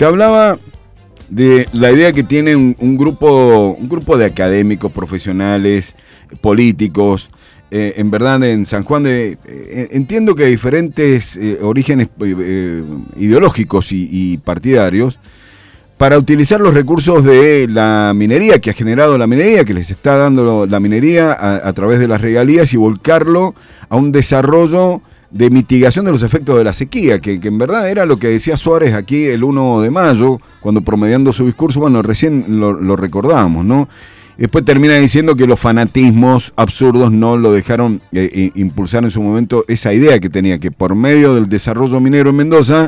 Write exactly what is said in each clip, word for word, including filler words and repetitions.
te hablaba de la idea que tiene un, un grupo un grupo de académicos, profesionales, políticos, eh, en verdad en San Juan de eh, entiendo que hay diferentes eh, orígenes eh, ideológicos y, y partidarios para utilizar los recursos de la minería que ha generado la minería, que les está dando la minería a, a través de las regalías y volcarlo a un desarrollo de mitigación de los efectos de la sequía, que, que en verdad era lo que decía Suárez aquí el uno de mayo, cuando promediando su discurso, bueno, recién lo, lo recordamos, ¿no? Después termina diciendo que los fanatismos absurdos no lo dejaron eh, impulsar en su momento esa idea que tenía, que por medio del desarrollo minero en Mendoza,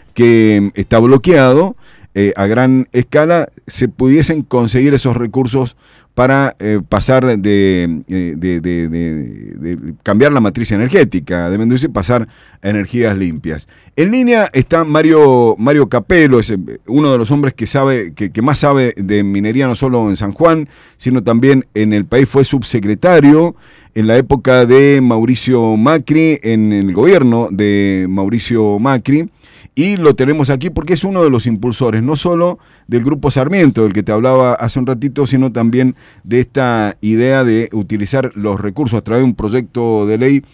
que está bloqueado eh, a gran escala, se pudiesen conseguir esos recursos para eh, pasar de, de, de, de, de, de cambiar la matriz energética de Mendoza y pasar a energías limpias. En línea está Mario Mario Capello, es uno de los hombres que sabe que, que más sabe de minería, no solo en San Juan, sino también en el país. Fue subsecretario en la época de Mauricio Macri, en el gobierno de Mauricio Macri, y lo tenemos aquí porque es uno de los impulsores, no solo del Grupo Sarmiento, del que te hablaba hace un ratito, sino también de esta idea de utilizar los recursos a través de un proyecto de ley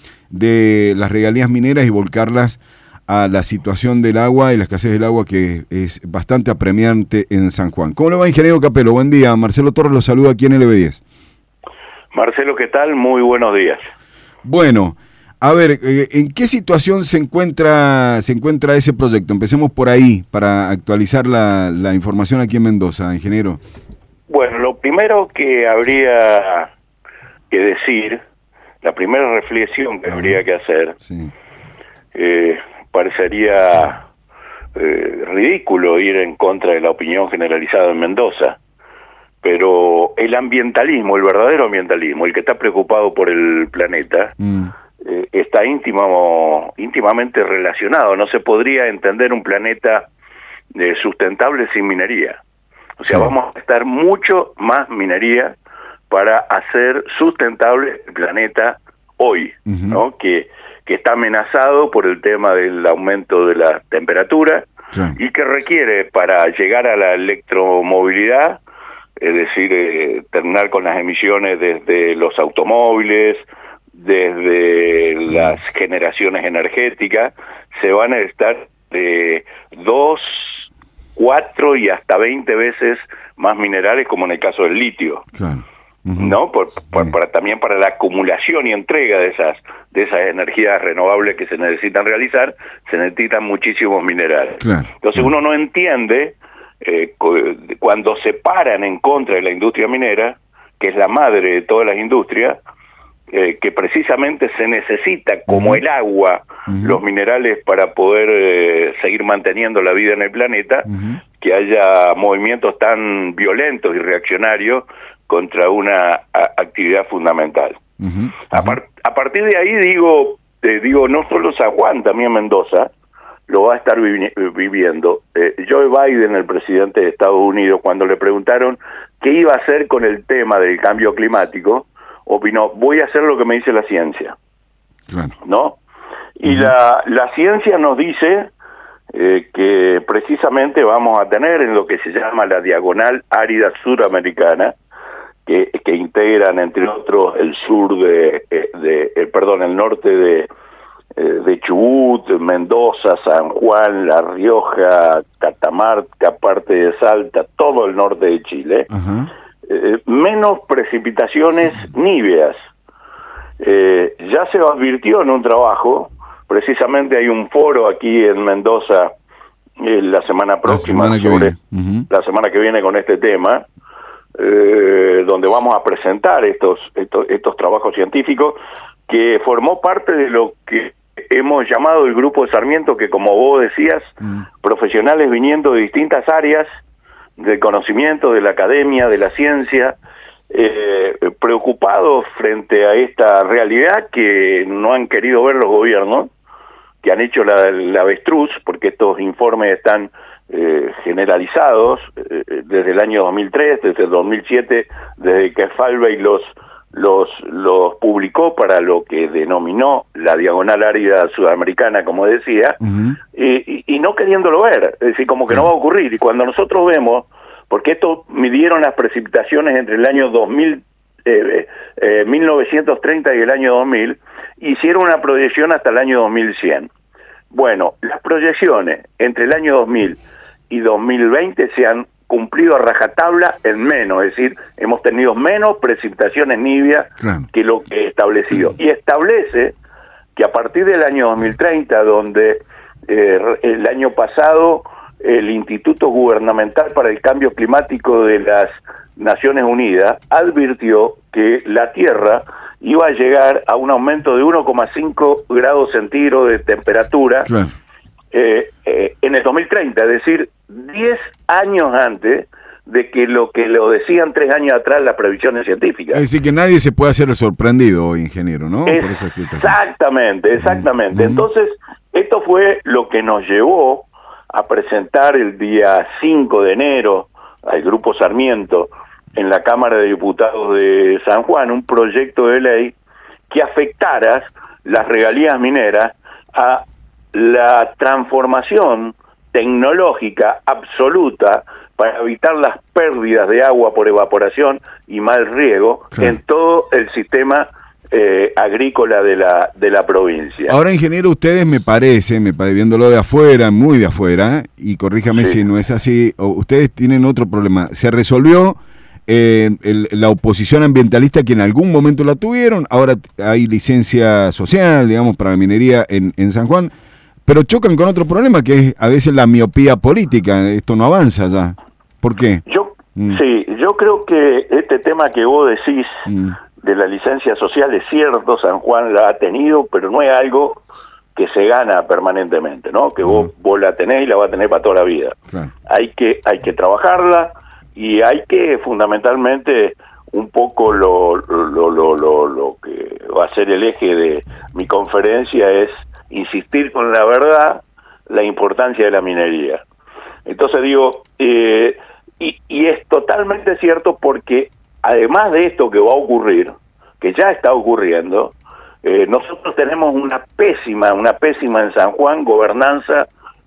de las regalías mineras y volcarlas a la situación del agua y la escasez del agua, que es bastante apremiante en San Juan. ¿Cómo le va, ingeniero Capello? Buen día. Marcelo Torres lo saluda aquí en L B diez. Marcelo, ¿qué tal? Muy buenos días. Bueno, a ver, ¿en qué situación se encuentra se encuentra ese proyecto? Empecemos por ahí, para actualizar la, la información aquí en Mendoza, ingeniero. Bueno, lo primero que habría que decir, la primera reflexión que habría que hacer, sí. eh, parecería eh, ridículo ir en contra de la opinión generalizada en Mendoza, pero el ambientalismo, el verdadero ambientalismo, el que está preocupado por el planeta, mm. eh, está íntimo, íntimamente relacionado. No se podría entender un planeta eh, sustentable sin minería. O sea, sí. vamos a necesitar mucho más minería para hacer sustentable el planeta hoy, uh-huh. ¿no? Que, que está amenazado por el tema del aumento de la temperatura, sí. y que requiere, para llegar a la electromovilidad, es decir, eh, terminar con las emisiones desde los automóviles, desde uh-huh. las generaciones energéticas, se van a necesitar de dos, cuatro y hasta veinte veces más minerales, como en el caso del litio. Claro. Uh-huh. ¿No? Por, por, sí. para, también para la acumulación y entrega de esas de esas energías renovables que se necesitan realizar, se necesitan muchísimos minerales. Claro. Entonces, claro. uno no entiende eh, cuando se paran en contra de la industria minera, que es la madre de todas las industrias, eh, que precisamente se necesita, como uh-huh. el agua, uh-huh. los minerales para poder eh, seguir manteniendo la vida en el planeta, uh-huh. que haya movimientos tan violentos y reaccionarios contra una a, actividad fundamental. Uh-huh, uh-huh. A, par, a partir de ahí digo, eh, digo no solo San Juan, también Mendoza lo va a estar vivi- viviendo. Eh, Joe Biden, el presidente de Estados Unidos, cuando le preguntaron qué iba a hacer con el tema del cambio climático, opinó: voy a hacer lo que me dice la ciencia. Claro. ¿No? Y uh-huh. la, la ciencia nos dice eh, que precisamente vamos a tener en lo que se llama la diagonal árida suramericana, Que, que integran, entre otros, el sur de, de, de eh, perdón, el norte de, eh, de Chubut, Mendoza, San Juan, La Rioja, Catamarca, parte de Salta, todo el norte de Chile, uh-huh. eh, menos precipitaciones níveas. Eh, ya se advirtió en un trabajo, precisamente hay un foro aquí en Mendoza eh, la semana próxima, la semana, sobre, que viene. Uh-huh. la semana que viene con este tema, Eh, donde vamos a presentar estos, estos estos trabajos científicos, que formó parte de lo que hemos llamado el Grupo de Sarmiento, que, como vos decías, mm. profesionales viniendo de distintas áreas del conocimiento, de la academia, de la ciencia, eh, preocupados frente a esta realidad que no han querido ver los gobiernos, que han hecho la, la avestruz, porque estos informes están Eh, generalizados eh, desde el año dos mil tres, desde el dos mil siete, desde que Falvey los los, los publicó para lo que denominó la diagonal árida sudamericana, como decía, uh-huh. y, y, y no queriéndolo ver, es decir, como que uh-huh. no va a ocurrir. Y cuando nosotros vemos, porque esto midieron las precipitaciones entre el año dos mil, eh, eh, mil novecientos treinta y el año dos mil, hicieron una proyección hasta el año dos mil cien. Bueno, las proyecciones entre el año dos mil y dos mil veinte se han cumplido a rajatabla en menos, es decir, hemos tenido menos precipitaciones nivias claro. que lo que establecido. Y establece que a partir del año dos mil treinta, donde eh, el año pasado el Instituto Gubernamental para el Cambio Climático de las Naciones Unidas advirtió que la Tierra iba a llegar a un aumento de uno coma cinco grados centígrados de temperatura claro. eh, eh, en el dos mil treinta, es decir, diez años antes de que lo que lo decían tres años atrás las previsiones científicas. Es decir, que nadie se puede hacer el sorprendido, ingeniero, ¿no? Es, Por esa exactamente, exactamente. Uh-huh. Entonces, esto fue lo que nos llevó a presentar el día cinco de enero al Grupo Sarmiento en la Cámara de Diputados de San Juan un proyecto de ley que afectara las regalías mineras a la transformación tecnológica absoluta para evitar las pérdidas de agua por evaporación y mal riego sí. en todo el sistema eh, agrícola de la de la provincia. Ahora, ingeniero, ustedes me parece, me parece, viéndolo de afuera, muy de afuera, y corríjame sí. si no es así, ustedes tienen otro problema. Se resolvió eh, el, la oposición ambientalista que en algún momento la tuvieron, ahora hay licencia social, digamos, para la minería en, en San Juan, pero chocan con otro problema, que es a veces la miopía política. Esto no avanza ya. ¿Por qué? Yo mm. Sí, yo creo que este tema que vos decís mm. de la licencia social es cierto, San Juan la ha tenido, pero no es algo que se gana permanentemente, ¿no? Que vos, mm. vos la tenés y la vas a tener para toda la vida. Claro. Hay que hay que trabajarla y hay que fundamentalmente un poco lo, lo, lo, lo, lo que va a ser el eje de mi conferencia es insistir con la verdad, la importancia de la minería. Entonces digo, eh, y, y es totalmente cierto porque además de esto que va a ocurrir, que ya está ocurriendo, eh, nosotros tenemos una pésima, una pésima en San Juan gobernanza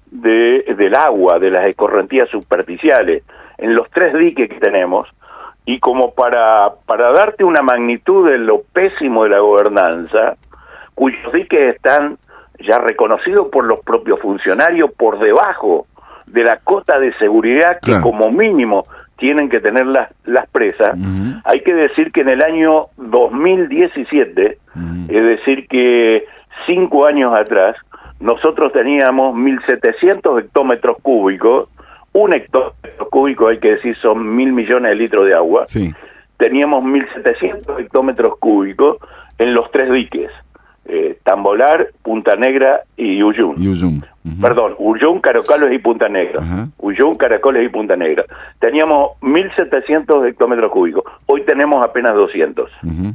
de, del agua, de las escorrentías superficiales, en los tres diques que tenemos, y como para, para darte una magnitud de lo pésimo de la gobernanza, cuyos diques están ya reconocido por los propios funcionarios por debajo de la cota de seguridad que claro. como mínimo tienen que tener las, las presas. Uh-huh. Hay que decir que en el año dos mil diecisiete, uh-huh. es decir que cinco años atrás, nosotros teníamos mil setecientos hectómetros cúbicos, un hectómetro cúbico hay que decir son mil millones de litros de agua, sí. teníamos mil setecientos hectómetros cúbicos en los tres diques. Eh, Tambolar, Punta Negra y Uyún. Uyún. Uh-huh. Perdón, Uyún, Caracoles y Punta Negra. Uh-huh. Uyún, Caracoles y Punta Negra. Teníamos mil setecientos hectómetros cúbicos. Hoy tenemos apenas doscientos. Uh-huh.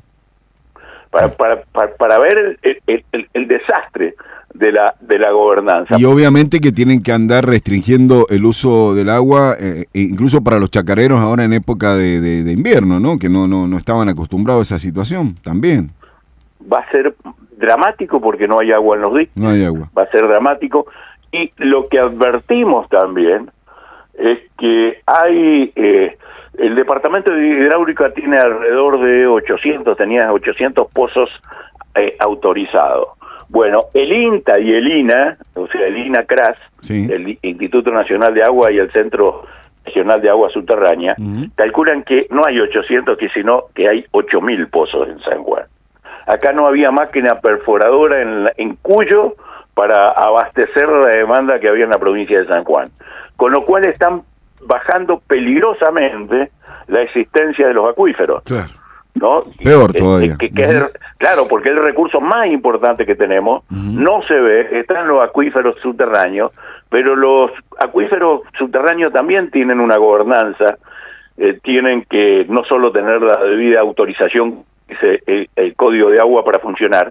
Para, para, para, para ver el, el, el, el desastre de la de la gobernanza. Y obviamente que tienen que andar restringiendo el uso del agua, eh, incluso para los chacareros ahora en época de, de, de invierno, ¿no? Que no, no, no estaban acostumbrados a esa situación también. Va a ser dramático porque no hay agua en los diques. No hay agua. Va a ser dramático. Y lo que advertimos también es que hay... Eh, el Departamento de Hidráulica tiene alrededor de ochocientos, tenía ochocientos pozos eh, autorizados. Bueno, el INTA y el INA, o sea, el INACRAS, sí. el Instituto Nacional de Agua y el Centro Regional de Agua Subterránea, uh-huh. calculan que no hay ochocientos, sino que hay ocho mil pozos en San Juan. Acá no había máquina perforadora en, la, en Cuyo para abastecer la demanda que había en la provincia de San Juan. Con lo cual están bajando peligrosamente la existencia de los acuíferos. Claro. ¿No? Peor todavía. Que, que uh-huh. es el, claro, porque el recurso más importante que tenemos uh-huh. no se ve, están los acuíferos subterráneos, pero los acuíferos subterráneos también tienen una gobernanza, eh, tienen que no solo tener la debida autorización, el, el código de agua para funcionar,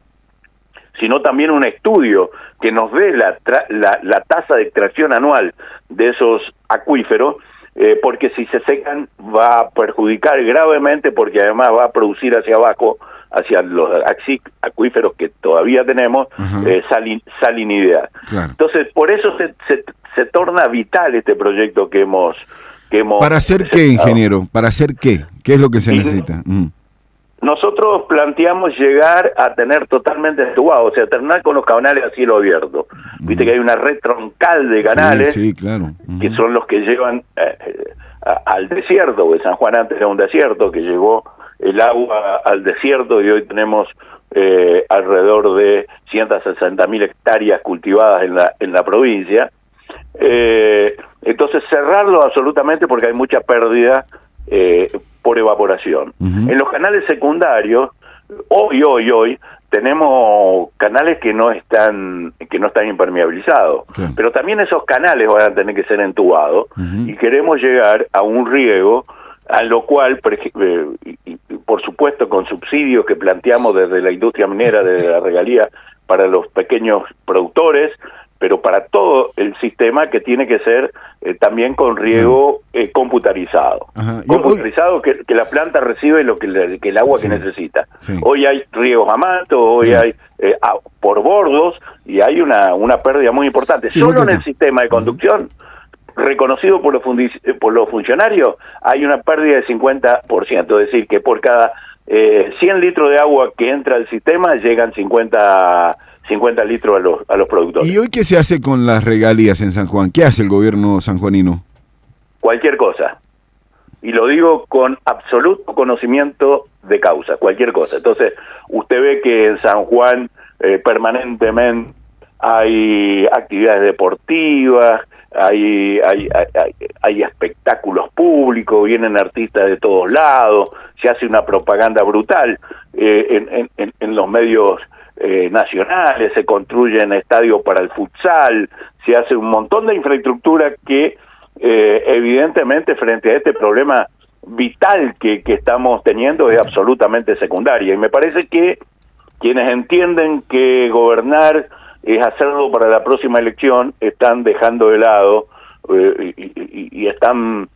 sino también un estudio que nos dé la, tra- la, la tasa de extracción anual de esos acuíferos eh, porque si se secan va a perjudicar gravemente, porque además va a producir hacia abajo, hacia los acuíferos que todavía tenemos, eh, salin, salinidad. Claro. Entonces, por eso se, se, se torna vital este proyecto que hemos... Que hemos ¿Para hacer qué, ingeniero? ¿Para hacer qué? ¿Qué es lo que se y necesita? Mm. Nosotros planteamos llegar a tener totalmente entubado, o sea, terminar con los canales a cielo abierto. Mm. Viste que hay una red troncal de canales, sí, sí, claro. Mm. que son los que llevan eh, a, al desierto, porque San Juan antes era un desierto, que llevó el agua al desierto, y hoy tenemos eh, alrededor de ciento sesenta mil hectáreas cultivadas en la, en la provincia. Eh, entonces cerrarlo absolutamente, porque hay mucha pérdida eh, por evaporación. Uh-huh. En los canales secundarios, hoy, hoy, hoy, tenemos canales que no están que no están impermeabilizados, sí. Pero también esos canales van a tener que ser entubados, uh-huh. Y queremos llegar a un riego, a lo cual, por, eh, y, y, por supuesto, con subsidios que planteamos desde la industria minera, desde la regalía, para los pequeños productores, pero para todo el sistema, que tiene que ser eh, también con riego eh, computarizado. Ajá. Computarizado, que, que la planta recibe lo que, le, que el agua sí. que necesita. Sí. Hoy hay riegos a manto, hoy sí. hay eh, a, por bordos, y hay una, una pérdida muy importante. Sí, Solo en el sistema de conducción, uh-huh. reconocido por los, por los funcionarios, hay una pérdida de cincuenta por ciento, es decir, que por cada eh, cien litros de agua que entra al sistema, llegan cincuenta litros a los, a los productores. ¿Y hoy qué se hace con las regalías en San Juan? ¿Qué hace el gobierno sanjuanino? Cualquier cosa. Y lo digo con absoluto conocimiento de causa, cualquier cosa. Entonces, usted ve que en San Juan eh, permanentemente hay actividades deportivas, hay, hay, hay, hay espectáculos públicos, vienen artistas de todos lados, se hace una propaganda brutal eh, en, en, en los medios Eh, nacionales, se construyen estadios para el futsal, se hace un montón de infraestructura que eh, evidentemente frente a este problema vital que, que estamos teniendo es absolutamente secundaria, y me parece que quienes entienden que gobernar es hacerlo para la próxima elección están dejando de lado eh, y, y, y están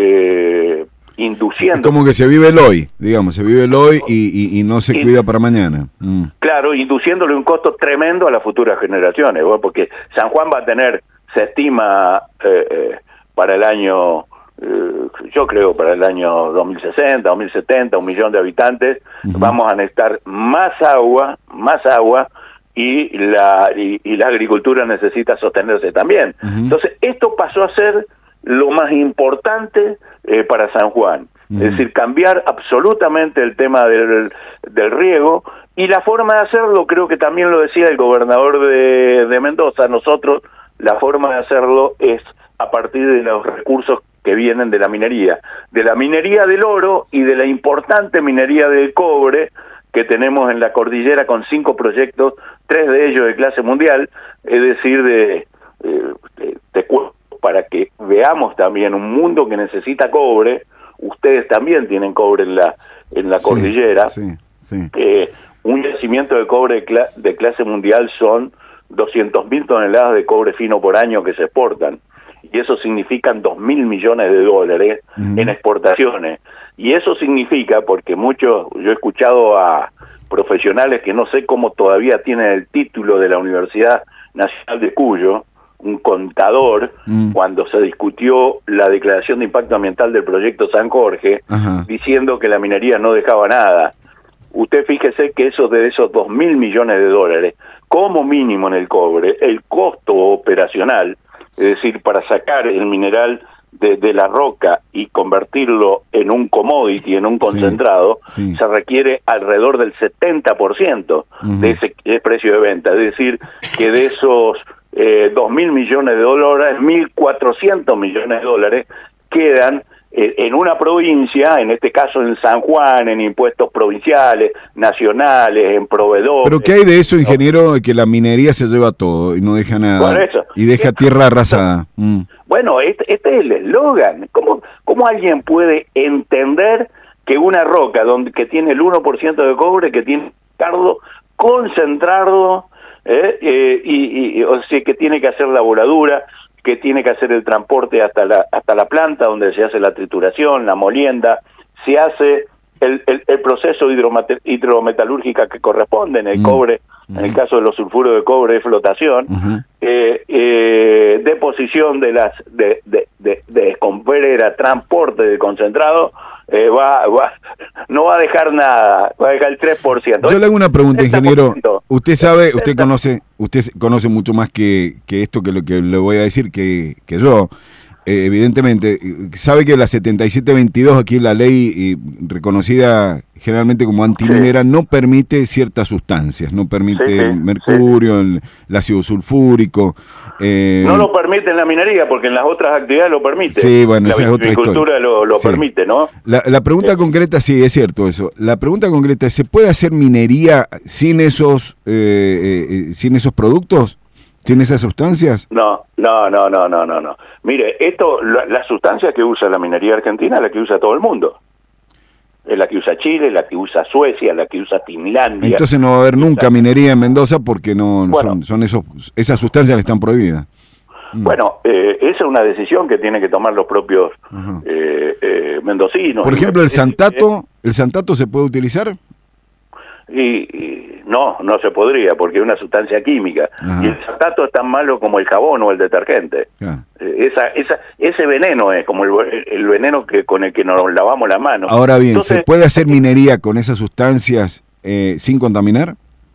eh, induciendo. Es como que se vive el hoy, digamos, se vive el hoy y, y, y no se y, cuida para mañana. Mm. Claro, induciéndole un costo tremendo a las futuras generaciones, ¿no? Porque San Juan va a tener, se estima eh, eh, para el año, eh, yo creo para el año dos mil sesenta, dos mil setenta, un millón de habitantes, uh-huh. Vamos a necesitar más agua, más agua, y la, y, y la agricultura necesita sostenerse también. Uh-huh. Entonces, esto pasó a ser lo más importante eh, para San Juan, uh-huh. Es decir, cambiar absolutamente el tema del, del riego, y la forma de hacerlo, creo que también lo decía el gobernador de, de Mendoza, nosotros, la forma de hacerlo es a partir de los recursos que vienen de la minería, de la minería del oro y de la importante minería del cobre que tenemos en la cordillera, con cinco proyectos, tres de ellos de clase mundial, es decir, de, de, de, de para que veamos también un mundo que necesita cobre. Ustedes también tienen cobre en la en la cordillera. Sí, sí, sí. Eh, un yacimiento de cobre de, cl- de clase mundial son doscientas mil toneladas de cobre fino por año que se exportan, y eso significan dos mil millones de dólares uh-huh. en exportaciones. Y eso significa, porque muchos, yo he escuchado a profesionales que no sé cómo todavía tienen el título de la Universidad Nacional de Cuyo, un contador, mm. cuando se discutió la declaración de impacto ambiental del proyecto San Jorge, Ajá. diciendo que la minería no dejaba nada. Usted fíjese que esos de esos dos mil millones de dólares, como mínimo en el cobre, el costo operacional, es decir, para sacar el mineral de, de la roca y convertirlo en un commodity, en un concentrado, sí, sí. se requiere alrededor del setenta por ciento uh-huh. de ese de precio de venta. Es decir, que de esos eh, dos mil millones de dólares, mil cuatrocientos millones de dólares quedan eh, en una provincia, en este caso en San Juan, en impuestos provinciales, nacionales, en proveedores. ¿Pero qué hay de eso, ingeniero, de que la minería se lleva todo y no deja nada? Bueno, eso. Y deja tierra arrasada. Mm. Bueno, este, este es el eslogan. ¿Cómo, ¿Cómo alguien puede entender que una roca donde que tiene el uno por ciento de cobre, que tiene cardo concentrado, eh, eh, y, y, o sea, que tiene que hacer la voladura, que tiene que hacer el transporte hasta la hasta la planta donde se hace la trituración, la molienda, se hace el, el, el proceso hidrometalúrgica que corresponde, en el mm. cobre, uh-huh. en el caso de los sulfuros de cobre, flotación, uh-huh. eh, eh, deposición de las de, de, de, de escombrera, transporte de concentrado, eh, va, va no va a dejar nada, va a dejar el tres por ciento. Yo le hago una pregunta, ingeniero. Usted sabe, usted conoce, usted conoce mucho más que, que esto que lo que le voy a decir que, que yo. Eh, evidentemente, sabe que la setenta y siete veintidós, aquí la ley eh, reconocida generalmente como antiminera, sí. no permite ciertas sustancias, no permite sí, sí, el mercurio, sí. el, el ácido sulfúrico. Eh, no lo permite en la minería, porque en las otras actividades lo permite. Sí, bueno, la esa es otra historia. La agricultura lo, lo sí. permite, ¿no? La, la pregunta sí. concreta, sí, es cierto eso. La pregunta concreta es, ¿se puede hacer minería sin esos, eh, eh, sin esos productos? ¿Tiene esas sustancias? No, no, no, no, no, no, no. Mire, esto, la, la sustancia que usa la minería argentina es la que usa todo el mundo. Es la que usa Chile, la que usa Suecia, la que usa Finlandia. Entonces no va a haber nunca minería en Mendoza porque no bueno, son, son esos, esas sustancias que están prohibidas. Bueno, eh, esa es una decisión que tienen que tomar los propios eh, eh, mendocinos. Por ejemplo, el santato, ¿el santato se puede utilizar? Y, y no, no se podría, porque es una sustancia química. Ajá. Y el santato es tan malo como el jabón o el detergente. Ah. Eh, esa, esa, ese veneno es como el, el veneno que con el que nos lavamos las manos. Ahora bien, Entonces, ¿se puede hacer minería con esas sustancias eh, sin contaminar?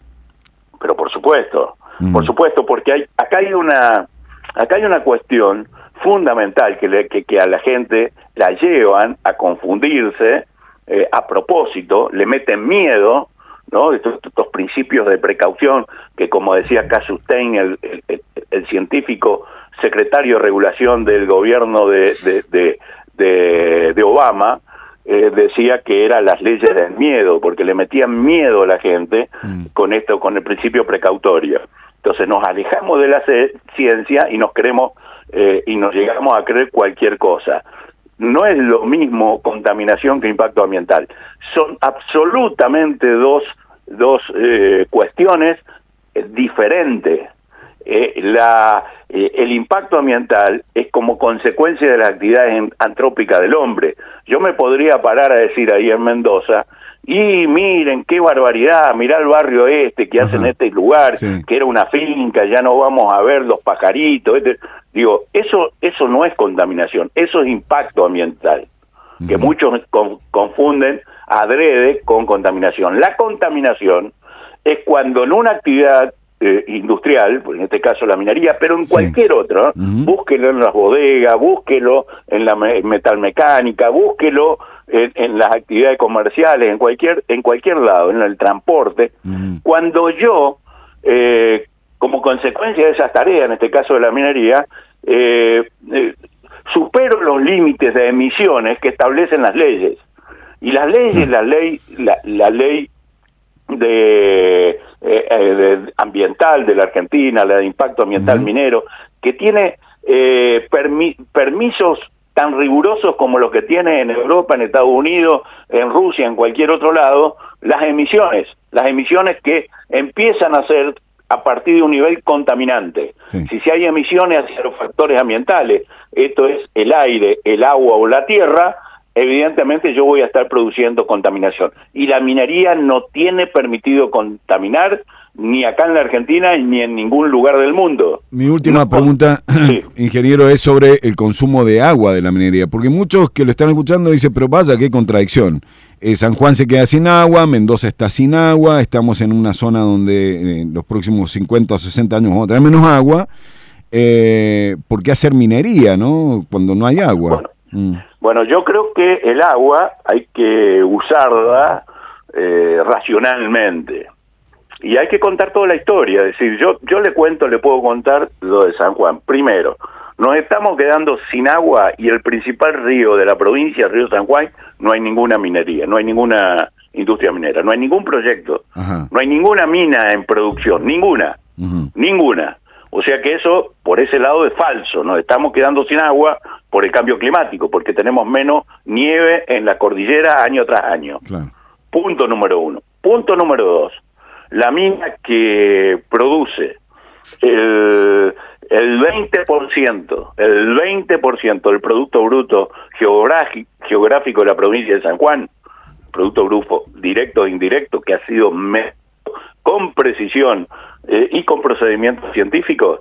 Pero por supuesto, mm. por supuesto, porque hay acá hay una acá hay una cuestión fundamental que, le, que, que a la gente la llevan a confundirse eh, a propósito, le meten miedo, ¿no? Estos, estos principios de precaución que, como decía Casustein, el, el, el, el científico secretario de regulación del gobierno de, de, de, de, de Obama, eh, decía que eran las leyes del miedo, porque le metían miedo a la gente mm. con esto, con el principio precautorio. Entonces nos alejamos de la ciencia y nos creemos eh, y nos llegamos a creer cualquier cosa. No es lo mismo contaminación que impacto ambiental. Son absolutamente dos, dos eh, cuestiones eh, diferentes. Eh, la, eh, el impacto ambiental es como consecuencia de las actividades antrópicas del hombre. Yo me podría parar a decir ahí en Mendoza, y miren qué barbaridad, mirá el barrio este que hacen en este lugar, sí. que era una finca, ya no vamos a ver los pajaritos. Este. Digo, eso eso no es contaminación, eso es impacto ambiental, uh-huh. que muchos con, confunden adrede con contaminación. La contaminación es cuando en una actividad eh, industrial, en este caso la minería, pero en sí. cualquier otra, uh-huh. búsquelo en las bodegas, búsquelo en la me- metalmecánica, búsquelo en, en las actividades comerciales, en cualquier en cualquier lado, en el transporte. Uh-huh. Cuando yo, eh, como consecuencia de esas tareas, en este caso de la minería, eh, eh, supero los límites de emisiones que establecen las leyes. Y las leyes, uh-huh. la ley, la, la ley de, eh, de ambiental de la Argentina, la de impacto ambiental uh-huh. minero, que tiene eh, permi- permisos tan rigurosos como los que tiene en Europa, en Estados Unidos, en Rusia, en cualquier otro lado, las emisiones, las emisiones que empiezan a ser a partir de un nivel contaminante. Sí. Si, si hay emisiones hacia los factores ambientales, esto es el aire, el agua o la tierra, evidentemente yo voy a estar produciendo contaminación. Y la minería no tiene permitido contaminar ni acá en la Argentina ni en ningún lugar del mundo. Mi última no, pregunta, sí. ingeniero, es sobre el consumo de agua de la minería, porque muchos que lo están escuchando dicen, pero vaya, qué contradicción. Eh, San Juan se queda sin agua, Mendoza está sin agua, estamos en una zona donde en eh, los próximos cincuenta o sesenta años vamos a tener menos agua. Eh, ¿Por qué hacer minería, no? Cuando no hay agua. Bueno, mm. bueno yo creo que el agua hay que usarla eh, racionalmente. Y hay que contar toda la historia, es decir, yo yo le cuento, le puedo contar lo de San Juan. Primero, nos estamos quedando sin agua y el principal río de la provincia, el río San Juan, no hay ninguna minería, no hay ninguna industria minera, no hay ningún proyecto, Ajá. no hay ninguna mina en producción, ninguna, uh-huh. ninguna. O sea que eso, por ese lado, es falso. Nos estamos quedando sin agua por el cambio climático, porque tenemos menos nieve en la cordillera año tras año. Claro. Punto número uno. Punto número dos. La mina que produce el, el veinte por ciento, el veinte por ciento del Producto Bruto geográfico, geográfico de la provincia de San Juan, Producto Bruto directo e indirecto, que ha sido medido con precisión eh, y con procedimientos científicos,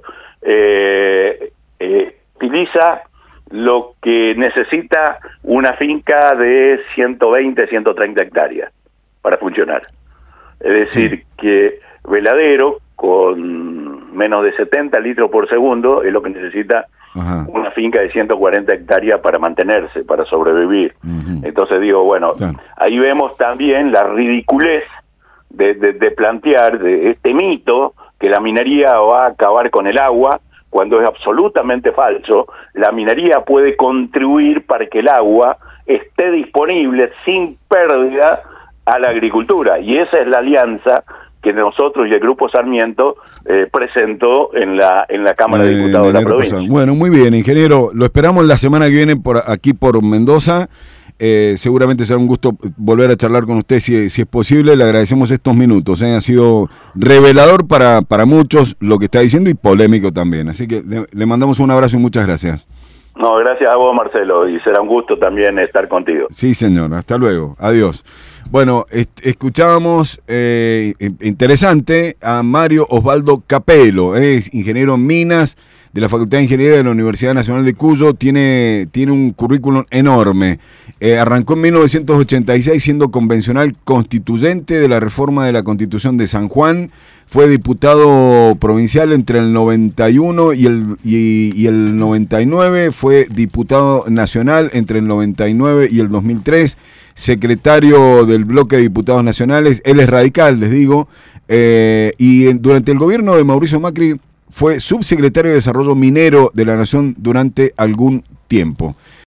eh, eh, utiliza lo que necesita una finca de ciento veinte, ciento treinta hectáreas para funcionar. Es decir, sí. que Veladero, con menos de setenta litros por segundo, es lo que necesita Ajá. una finca de ciento cuarenta hectáreas para mantenerse, para sobrevivir. Uh-huh. Entonces digo, bueno, sí. ahí vemos también la ridiculez de, de, de plantear de este mito que la minería va a acabar con el agua, cuando es absolutamente falso. La minería puede contribuir para que el agua esté disponible sin pérdida a la agricultura, y esa es la alianza que nosotros y el Grupo Sarmiento eh, presentó en la en la Cámara de Diputados eh, de la provincia. Pasado. Bueno, muy bien, ingeniero, lo esperamos la semana que viene por aquí por Mendoza. Eh, seguramente será un gusto volver a charlar con usted si, si es posible. Le agradecemos estos minutos, ¿eh? Ha sido revelador para, para muchos lo que está diciendo y polémico también, así que le, le mandamos un abrazo y muchas gracias. No, gracias a vos, Marcelo, y será un gusto también estar contigo. Sí, señor, hasta luego, adiós. Bueno, est- escuchábamos, eh, interesante, a Mario Osvaldo Capello, eh, es ingeniero en minas de la Facultad de Ingeniería de la Universidad Nacional de Cuyo, tiene, tiene un currículum enorme. Eh, arrancó en mil novecientos ochenta y seis siendo convencional constituyente de la reforma de la Constitución de San Juan. Fue diputado provincial entre el noventa y uno y el, y, y el noventa y nueve. Fue diputado nacional entre el noventa y nueve y el dos mil tres. Secretario del bloque de diputados nacionales. Él es radical, les digo. Eh, y en, durante el gobierno de Mauricio Macri fue subsecretario de Desarrollo Minero de la Nación durante algún tiempo.